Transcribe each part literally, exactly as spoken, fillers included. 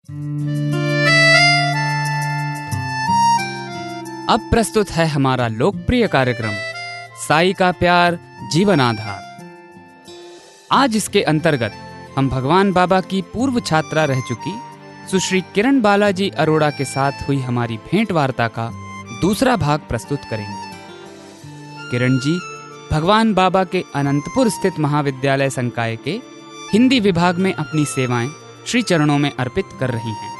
अब प्रस्तुत है हमारा लोकप्रिय कार्यक्रम साई का प्यार जीवन आधार। आज इसके अंतर्गत हम भगवान बाबा की पूर्व छात्रा रह चुकी सुश्री किरण बालाजी अरोड़ा के साथ हुई हमारी भेंट वार्ता का दूसरा भाग प्रस्तुत करेंगे। किरण जी भगवान बाबा के अनंतपुर स्थित महाविद्यालय संकाय के हिंदी विभाग में अपनी सेवाएं श्री चरणों में अर्पित कर रही हैं।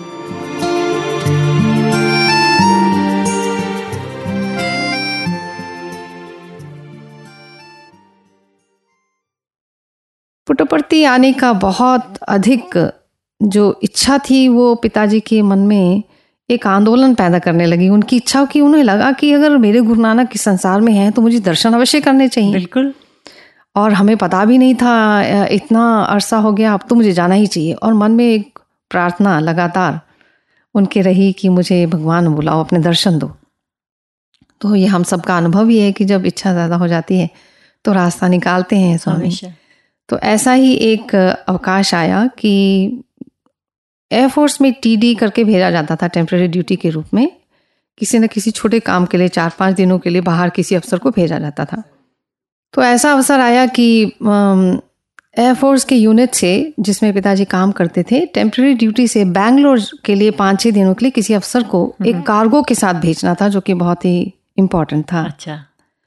पुट्टपर्ती आने का बहुत अधिक जो इच्छा थी वो पिताजी के मन में एक आंदोलन पैदा करने लगी। उनकी इच्छा की उन्हें लगा कि अगर मेरे गुरु नानक इस संसार में हैं तो मुझे दर्शन अवश्य करने चाहिए। बिल्कुल। और हमें पता भी नहीं था, इतना अरसा हो गया, अब तो मुझे जाना ही चाहिए। और मन में एक प्रार्थना लगातार उनके रही कि मुझे भगवान बुलाओ, अपने दर्शन दो। तो ये हम सबका अनुभव ही है कि जब इच्छा ज़्यादा हो जाती है तो रास्ता निकालते हैं स्वामी। तो ऐसा ही एक अवकाश आया कि एयरफोर्स में टीडी करके भेजा जाता था टेम्परेरी ड्यूटी के रूप में। किसी न किसी छोटे काम के लिए चार पाँच दिनों के लिए बाहर किसी अफसर को भेजा जाता था। तो ऐसा अवसर आया कि एयरफोर्स के यूनिट से जिसमें पिताजी काम करते थे, टेम्परेरी ड्यूटी से बैंगलोर के लिए पाँच छः दिनों के लिए किसी अफसर को एक कार्गो के साथ भेजना था, जो कि बहुत ही इम्पोर्टेंट था। अच्छा।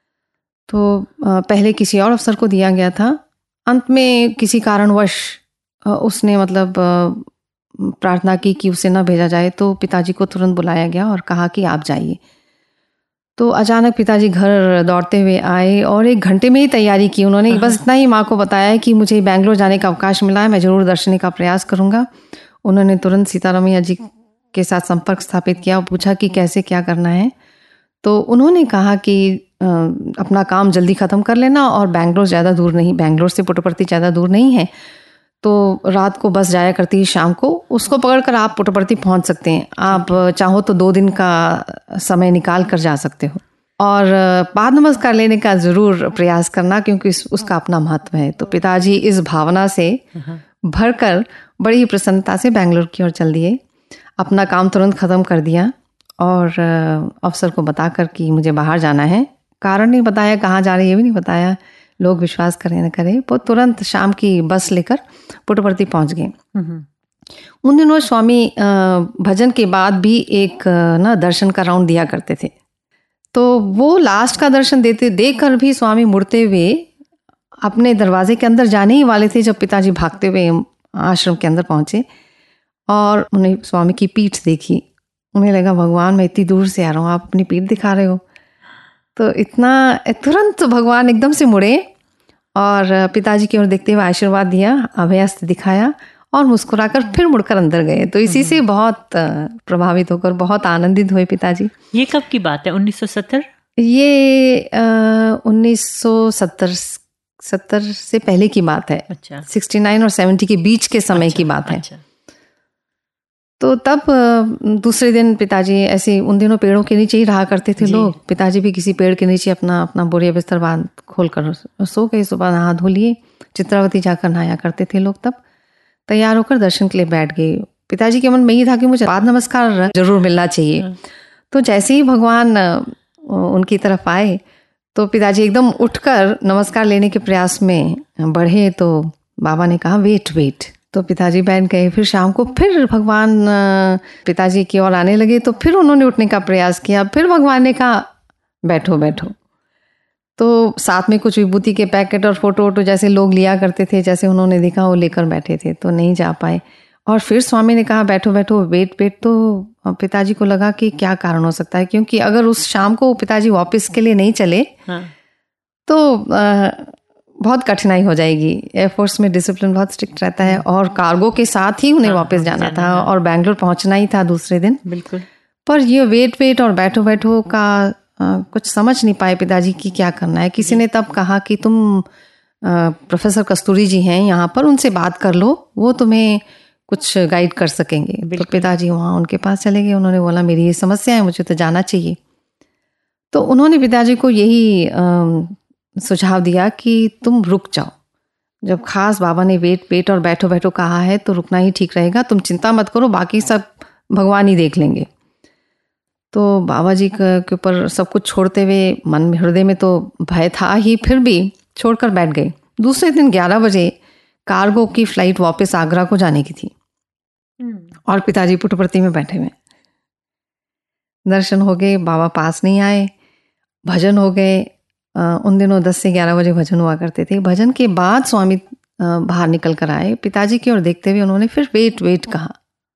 तो पहले किसी और अफसर को दिया गया था। अंत में किसी कारणवश उसने मतलब प्रार्थना की कि उसे न भेजा जाए, तो पिताजी को तुरंत बुलाया गया और कहा कि आप जाइए। तो अचानक पिताजी घर दौड़ते हुए आए और एक घंटे में ही तैयारी की उन्होंने। बस इतना ही माँ को बताया कि मुझे बैंगलोर जाने का अवकाश मिला है, मैं ज़रूर दर्शन का प्रयास करूँगा। उन्होंने तुरंत सीतारमैया जी के साथ संपर्क स्थापित किया और पूछा कि कैसे क्या करना है। तो उन्होंने कहा कि अपना काम जल्दी ख़त्म कर लेना और बैंगलोर ज़्यादा दूर नहीं, बैंगलोर से पुट्टपर्ती ज़्यादा दूर नहीं है, तो रात को बस जाया करती है, शाम को उसको पकड़कर आप पुट्टपर्ती पहुंच सकते हैं। आप चाहो तो दो दिन का समय निकाल कर जा सकते हो और पाद नमस्कार लेने का ज़रूर प्रयास करना, क्योंकि उसका अपना महत्व है। तो पिताजी इस भावना से भरकर बड़ी ही प्रसन्नता से बैंगलोर की ओर चल दिए। अपना काम तुरंत ख़त्म कर दिया और अफसर को बताकर कि मुझे बाहर जाना है। कारण नहीं बताया, कहाँ जा रहे ये भी नहीं बताया। लोग विश्वास करें न करें, वो तुरंत शाम की बस लेकर पुट्टपर्ती पहुंच गए। उन दिनों स्वामी भजन के बाद भी एक ना दर्शन का राउंड दिया करते थे। तो वो लास्ट का दर्शन देते देखकर भी स्वामी मुड़ते हुए अपने दरवाजे के अंदर जाने ही वाले थे जब पिताजी भागते हुए आश्रम के अंदर पहुंचे और उन्हें स्वामी की पीठ देखी। उन्हें लगा भगवान मैं इतनी दूर से आ रहा हूँ, आप अपनी पीठ दिखा रहे हो। तो इतना तुरंत भगवान एकदम से मुड़े और पिताजी की ओर देखते हुए आशीर्वाद दिया, अभयहस्त दिखाया और मुस्कुराकर फिर मुड़कर अंदर गए। तो इसी से बहुत प्रभावित होकर बहुत आनंदित हुए पिताजी। ये कब की बात है? उन्नीस सौ सत्तर? ये उन्नीस सौ सत्तर सत्तर से पहले की बात है। अच्छा। सिक्सटी नाइन और सेवेंटी के बीच के समय अच्छा, की बात है। अच्छा। तो तब दूसरे दिन पिताजी ऐसे, उन दिनों पेड़ों के नीचे ही रहा करते थे लोग। पिताजी भी किसी पेड़ के नीचे अपना अपना बोरिया बिस्तर बांध खोल कर सो गए। सुबह नहा धो लिए, चित्रावती जाकर नहाया करते थे लोग। तब तैयार होकर दर्शन के लिए बैठ गए। पिताजी के मन में ये था कि मुझे पाद नमस्कार जरूर मिलना चाहिए। तो जैसे ही भगवान उनकी तरफ आए तो पिताजी एकदम उठकर नमस्कार लेने के प्रयास में बढ़े। तो बाबा ने कहा वेट वेट। तो पिताजी बैठ गए। फिर शाम को फिर भगवान पिताजी की ओर आने लगे। तो फिर उन्होंने उठने का प्रयास किया। फिर भगवान ने कहा बैठो बैठो। तो साथ में कुछ विभूति के पैकेट और फोटो वोटो जैसे लोग लिया करते थे, जैसे उन्होंने देखा वो लेकर बैठे थे, तो नहीं जा पाए। और फिर स्वामी ने कहा बैठो बैठो वेट वेट। तो पिताजी को लगा कि क्या कारण हो सकता है, क्योंकि अगर उस शाम को पिताजी वापस के लिए नहीं चले हाँ। तो आ, बहुत कठिनाई हो जाएगी। एयरफोर्स में डिसिप्लिन बहुत स्ट्रिक्ट रहता है और कार्गो के साथ ही उन्हें हाँ, वापस जाना था हाँ। और बैंगलोर पहुंचना ही था दूसरे दिन। बिल्कुल। पर ये वेट वेट और बैठो बैठो का आ, कुछ समझ नहीं पाए पिताजी की क्या करना है। किसी ने तब कहा कि तुम आ, प्रोफेसर कस्तूरी जी हैं यहाँ पर, उनसे बात कर लो, वो तुम्हें कुछ गाइड कर सकेंगे। तो पिताजी वहाँ उनके पास चले गए। उन्होंने बोला मेरी ये समस्या है, मुझे तो जाना चाहिए। तो उन्होंने पिताजी को यही आ, सुझाव दिया कि तुम रुक जाओ, जब खास बाबा ने वेट वेट और बैठो बैठो कहा है तो रुकना ही ठीक रहेगा, तुम चिंता मत करो, बाकी सब भगवान ही देख लेंगे। तो बाबा जी के ऊपर सब कुछ छोड़ते हुए मन में हृदय में तो भय था ही, फिर भी छोड़कर बैठ गए। दूसरे दिन ग्यारह बजे कार्गो की फ्लाइट वापस आगरा को जाने की थी और पिताजी पुटपर्थी में बैठे हुए। दर्शन हो गए, बाबा पास नहीं आए, भजन हो गए। उन दिनों दस से ग्यारह बजे भजन हुआ करते थे। भजन के बाद स्वामी बाहर निकल कर आए, पिताजी की ओर देखते हुए उन्होंने फिर वेट वेट कहा।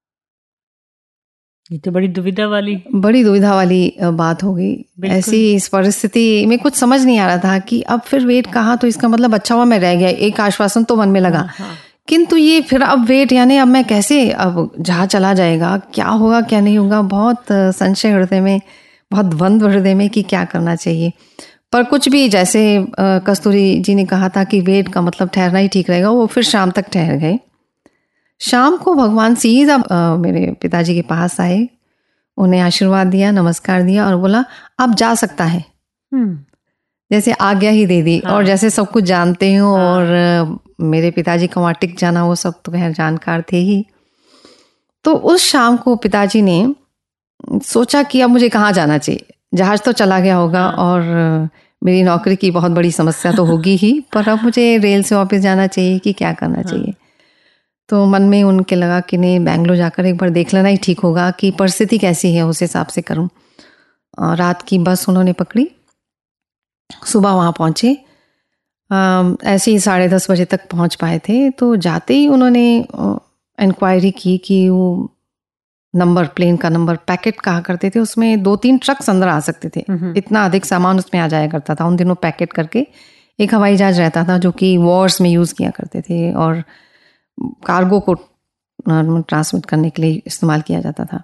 ये तो बड़ी दुविधा वाली बड़ी दुविधा वाली बात हो गई। ऐसी इस परिस्थिति में कुछ समझ नहीं आ रहा था कि अब फिर वेट कहा तो इसका मतलब अच्छा हुआ मैं रह गया, एक आश्वासन तो मन में लगा। हाँ, हाँ। किंतु ये फिर अब वेट यानी अब मैं कैसे, अब जहाँ चला जाएगा, क्या होगा क्या नहीं होगा, बहुत संशय हृदय में, बहुत द्वंद्व हृदय में कि क्या करना चाहिए। पर कुछ भी, जैसे कस्तूरी जी ने कहा था कि वेट का मतलब ठहरना ही ठीक रहेगा, वो फिर शाम तक ठहर गए। शाम को भगवान सीधा मेरे पिताजी के पास आए, उन्हें आशीर्वाद दिया, नमस्कार दिया और बोला अब जा सकता है। जैसे आज्ञा ही दे दी। हाँ। और जैसे सब कुछ जानते हो। हाँ। और मेरे पिताजी का वहाँ टिक जाना वो सब तो खैर जानकार थे ही। तो उस शाम को पिताजी ने सोचा कि अब मुझे कहाँ जाना चाहिए, जहाज तो चला गया होगा। हाँ। और मेरी नौकरी की बहुत बड़ी समस्या तो होगी ही, पर अब मुझे रेल से वापस जाना चाहिए कि क्या करना। हाँ। चाहिए। तो मन में उनके लगा कि नहीं, बैंगलोर जाकर एक बार देख लेना ही ठीक होगा कि परिस्थिति कैसी है, उस हिसाब से करूं। रात की बस उन्होंने पकड़ी, सुबह वहाँ पहुँचे। ऐसे ही साढ़े दस बजे तक पहुँच पाए थे। तो जाते ही उन्होंने इंक्वायरी की कि वो नंबर, प्लेन का नंबर, पैकेट कहा करते थे, उसमें दो तीन ट्रक्स अंदर आ सकते थे, इतना अधिक सामान उसमें आ जाया करता था। उन दिनों पैकेट करके एक हवाई जहाज रहता था जो कि वॉर्स में यूज़ किया करते थे और कार्गो को ट्रांसमिट करने के लिए इस्तेमाल किया जाता था।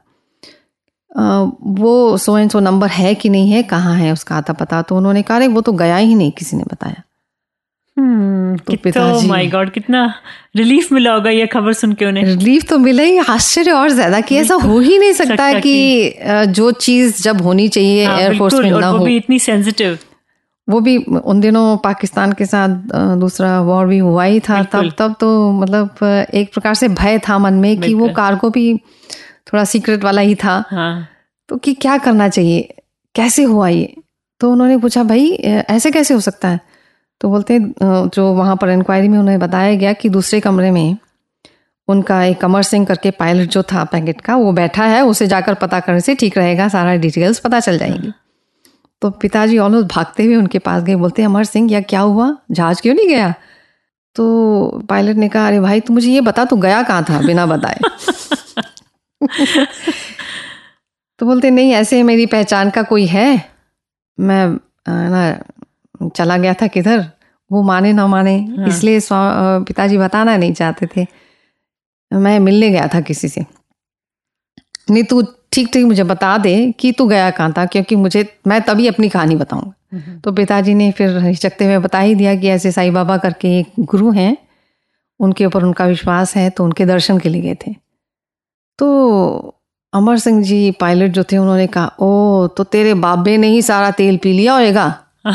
वो सो एंड सो नंबर है कि नहीं है, कहाँ है उसका आता पता। तो उन्होंने कहा वो तो गया ही नहीं, किसी ने बताया। हम्म तो पिताजी, माय गॉड, कितना रिलीफ मिला होगा ये खबर सुन के उन्हें। रिलीफ तो मिला ही, आश्चर्य और ज्यादा कि ऐसा हो ही नहीं सकता कि जो चीज जब होनी चाहिए एयरफोर्स में ना हो। वो भी इतनी सेंसिटिव। वो भी उन दिनों पाकिस्तान के साथ दूसरा वॉर भी हुआ ही था तब तब तो मतलब एक प्रकार से भय था मन में कि वो कार्गो भी थोड़ा सीक्रेट वाला ही था। हाँ। तो कि क्या करना चाहिए, कैसे हुआ ये। तो उन्होंने पूछा भाई ऐसे कैसे हो सकता है। तो बोलते जो वहाँ पर इंक्वायरी में उन्हें बताया गया कि दूसरे कमरे में उनका एक अमर सिंह करके पायलट जो था पैकेट का, वो बैठा है, उसे जाकर पता करने से ठीक रहेगा, सारा डिटेल्स पता चल जाएंगी। हाँ। तो पिताजी ऑलमोस्ट भागते हुए उनके पास गए, बोलते अमर सिंह या क्या हुआ, जहाज क्यों नहीं गया। तो पायलट ने कहा अरे भाई तू मुझे ये बता तू गया कहाँ था बिना बताए। तो बोलते नहीं ऐसे मेरी पहचान का कोई है, मैं ना चला गया था किधर, वो माने ना माने। हाँ। इसलिए पिताजी बताना नहीं चाहते थे, मैं मिलने गया था किसी से। नहीं तू ठीक ठीक मुझे बता दे कि तू गया कहाँ था, क्योंकि मुझे मैं तभी अपनी कहानी बताऊंगा। तो पिताजी ने फिर हिचकते हुए बता ही दिया कि ऐसे साईं बाबा करके एक गुरु हैं, उनके ऊपर उनका विश्वास है, तो उनके दर्शन के लिए गए थे। तो अमर सिंह जी पायलट जो थे उन्होंने कहा ओ तो तेरे बाबे ने ही सारा तेल पी लिया होएगा।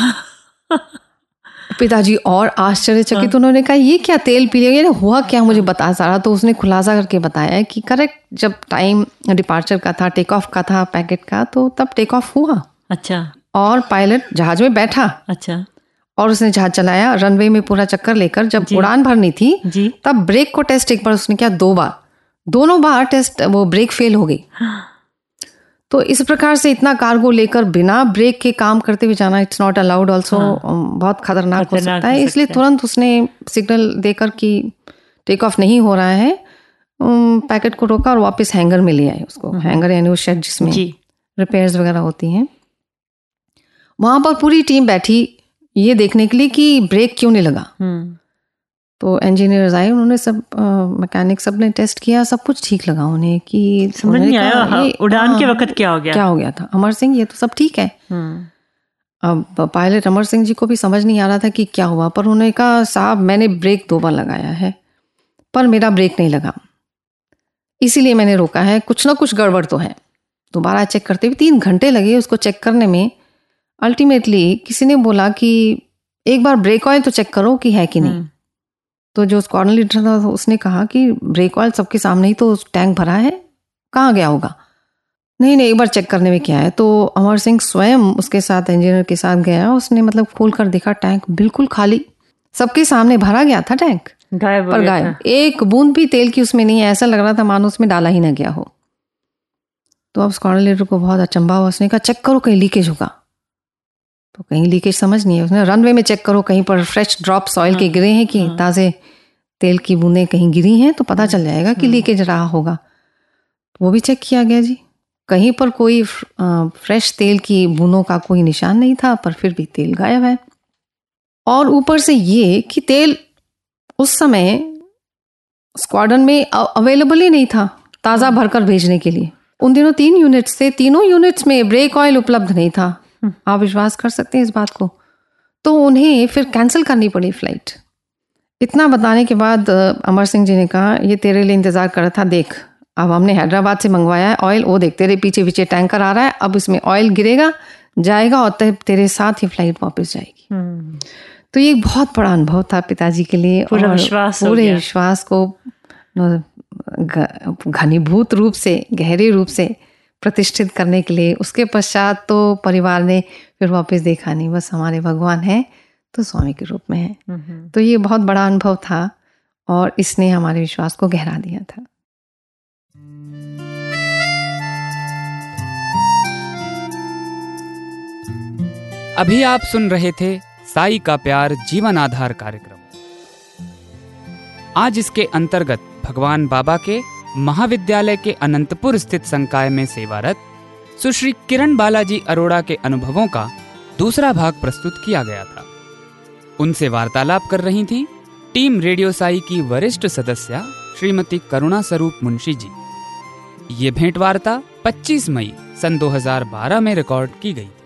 पिताजी और आश्चर्यचकित, उन्होंने कहा ये क्या तेल पी लिया, ये हुआ क्या, मुझे बता सारा। तो उसने खुलासा करके बताया कि करेक्ट जब टाइम डिपार्चर का था, टेक ऑफ का था पैकेट का, तो तब टेक ऑफ हुआ। अच्छा। और पायलट जहाज में बैठा। अच्छा। और उसने जहाज चलाया रनवे में पूरा चक्कर लेकर। जब उड़ान भरनी थी जी। तब ब्रेक को टेस्ट एक बार उसने किया, दो बार, दोनों बार टेस्ट वो ब्रेक फेल हो गई। तो इस प्रकार से इतना कार्गो लेकर बिना ब्रेक के काम करते हुए जाना इट्स नॉट अलाउड ऑल्सो। बहुत खतरनाक हो सकता है। इसलिए तुरंत उसने सिग्नल देकर कि टेक ऑफ नहीं हो रहा है, पैकेट को रोका और वापस हैंगर में ले आए उसको। हैंगर यानी वो शेड जिसमें रिपेयर्स वगैरह होती हैं। वहां पर पूरी टीम बैठी ये देखने के लिए कि ब्रेक क्यों नहीं लगा। तो इंजीनियर्स आए, उन्होंने सब मैकेनिक सब ने टेस्ट किया, सब कुछ ठीक लगा उन्हें कि समझ नहीं आया हाँ, उड़ान हाँ, के वक्त क्या हो गया क्या हो गया था। अमर सिंह ये तो सब ठीक है। अब पायलट अमर सिंह जी को भी समझ नहीं आ रहा था कि क्या हुआ, पर उन्होंने कहा साहब मैंने ब्रेक दो बार लगाया है पर मेरा ब्रेक नहीं लगा, इसीलिए मैंने रोका है, कुछ ना कुछ गड़बड़ तो है। दोबारा चेक करते हुए तीन घंटे लगे उसको चेक करने में। अल्टीमेटली किसी ने बोला कि एक बार ब्रेक ऑयल तो चेक करो कि है कि नहीं। तो जो स्क्वाड्रन लीडर था उसने कहा कि ब्रेक ऑयल सबके सामने ही तो टैंक भरा है, कहाँ गया होगा? नहीं नहीं एक बार चेक करने में क्या है। तो अमर सिंह स्वयं उसके साथ इंजीनियर के साथ गया, उसने मतलब खोल कर देखा टैंक बिल्कुल खाली, सबके सामने भरा गया था टैंक, गायब पर गायब, एक बूंद भी तेल की उसमें नहीं है, ऐसा लग रहा था मानो उसमें डाला ही ना गया हो। तो अब स्क्वाड्रन लीडर को बहुत अचंभा हुआ, उसने कहा चेक करो कहीं लीकेज होगा। तो कहीं लीकेज समझ नहीं है, उसने रनवे में चेक करो कहीं पर फ्रेश ड्रॉप्स ऑयल के गिरे हैं कि हाँ। ताज़े तेल की बूंदें कहीं गिरी हैं तो पता चल जाएगा कि लीकेज रहा होगा। वो भी चेक किया गया जी, कहीं पर कोई फ्रेश तेल की बूंदों का कोई निशान नहीं था, पर फिर भी तेल गायब है। और ऊपर से ये कि तेल उस समय स्क्वाड्रन में अवेलेबल ही नहीं था ताज़ा भरकर भेजने के लिए। उन दिनों तीन यूनिट्स थे, तीनों यूनिट्स में ब्रेक ऑयल उपलब्ध नहीं था। आप विश्वास कर सकते हैं इस बात को। तो उन्हें फिर कैंसिल करनी पड़ी फ्लाइट। इतना बताने के बाद अमर सिंह जी ने कहा ये तेरे लिए इंतज़ार कर रहा था, देख अब हमने हैदराबाद से मंगवाया है ऑयल, वो देख तेरे पीछे पीछे टैंकर आ रहा है, अब इसमें ऑयल गिरेगा जाएगा और तेरे साथ ही फ्लाइट वापस जाएगी। तो ये एक बहुत बड़ा अनुभव था पिताजी के लिए, पूरा विश्वास पूरे विश्वास को घनीभूत रूप से, गहरे रूप से प्रतिष्ठित करने के लिए। उसके पश्चात तो परिवार ने फिर वापस देखा नहीं, बस हमारे भगवान हैं तो स्वामी के रूप में है। तो ये बहुत बड़ा अनुभव था और इसने हमारे विश्वास को गहरा दिया था। अभी आप सुन रहे थे साई का प्यार जीवन आधार कार्यक्रम। आज इसके अंतर्गत भगवान बाबा के महाविद्यालय के अनंतपुर स्थित संकाय में सेवारत सुश्री किरण बालाजी अरोड़ा के अनुभवों का दूसरा भाग प्रस्तुत किया गया था। उनसे वार्तालाप कर रही थी टीम रेडियो साई की वरिष्ठ सदस्या श्रीमती करुणा स्वरूप मुंशी जी। ये भेंट वार्ता पच्चीस मई सन दो हज़ार बारह में रिकॉर्ड की गई।